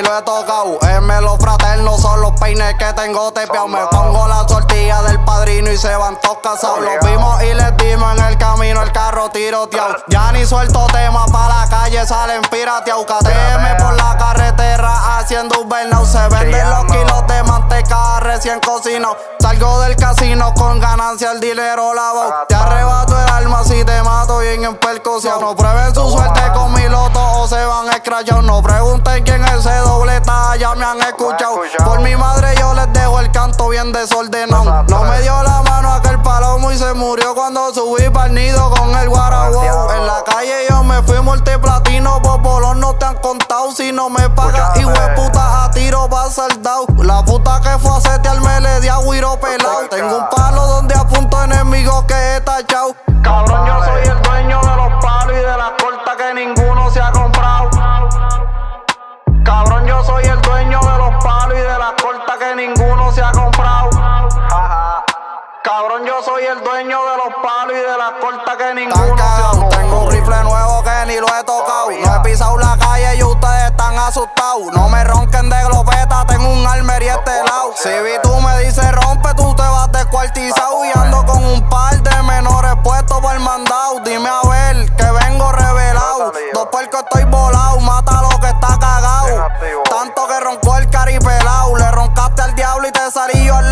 ni lo he tocado. Los fraternos son los peines que tengo tepeado. Me pongo la sortilla del padrino y se van todos casados. Los vimos y les dimos en el camino el carro tiroteado. Ya ni suelto temas pa' la calle, salen pirateados. KTM por la carretera haciendo un burnout. Se venden los kilos de manteca recién cocinado. Salgo del casino con ganancia, el dinero lavado. Te arrebato el alma si te mato bien en percusión. No prueben su suerte con mi loto o se van escrachados. No pregunten quién es ese dobleta, ya me han escuchado. Por mi madre yo les dejo el canto bien desordenado. No me dio la mano aquel palomo y se murió cuando subí pa'l nido con el guaraguao. En la calle yo me fui multiplatino, por bolón no te han contado. Si no me pagas, hijueputa, a tiro pa' saldao. La puta que fue a setearme le di a guiro pelao. Tengo un palo donde apunto enemigos que he tachado. Cabrón, yo soy el dueño de los palos y de las cortas que ninguno se ha comprado. Cabrón, yo soy el dueño de los palos y de las cortas que ninguno se ha comprado. Cabrón, yo soy el dueño de los palos y de las cortas que ninguno se ha comprado. Tengo un rifle nuevo que ni lo he tocado. No he pisado la calle y ustedes están asustados. No me ronquen de glopeta, tengo un armer y este lado. Si vi tú me dices rompe, tú te vas descuartizado. Y ando con un par de menores puestos por el mandado. Dime a ver que vengo revelado. Dos puercos estoy volado, mata lo que está cagado. Tanto que roncó el caripelao. Le roncaste al diablo y te salí yo al